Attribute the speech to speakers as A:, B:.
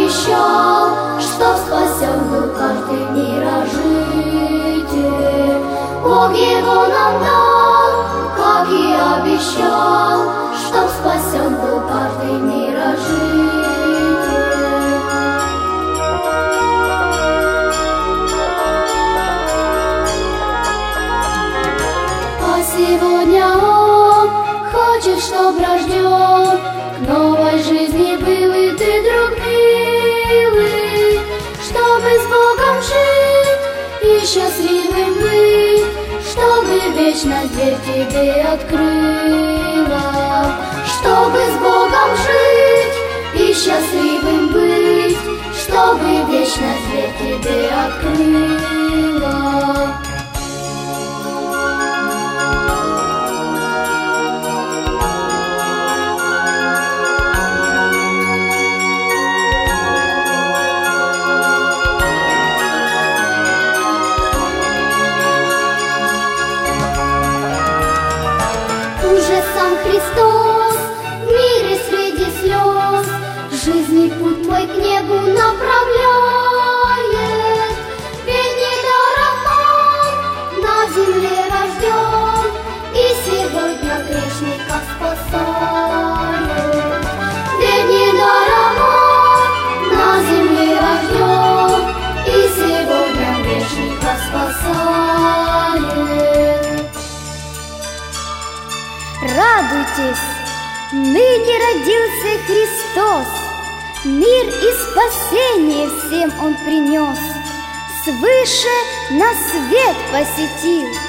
A: обещал, что спасен был каждый мирожитель. Бог его нам дал, как и обещал, что спасен был каждый мирожитель. Сегодня Он хочет, чтоб рожден к новой жизни был и ты, друг милый, чтобы с Богом жить и счастливым быть, чтобы вечность дверь тебе открыла, чтобы с Богом жить и счастливым быть, чтобы вечность дверь тебе открыла. Уже сам Христос в мире среди слез жизни путь твой к небу направляет. Ведь недаром Он на земле рожден и сегодня грешника спасает. Ведь недаром Он на земле рожден и сегодня грешника спасает.
B: Радуйтесь, ныне родился Христос, мир и спасение всем Он принес, свыше на свет посетил.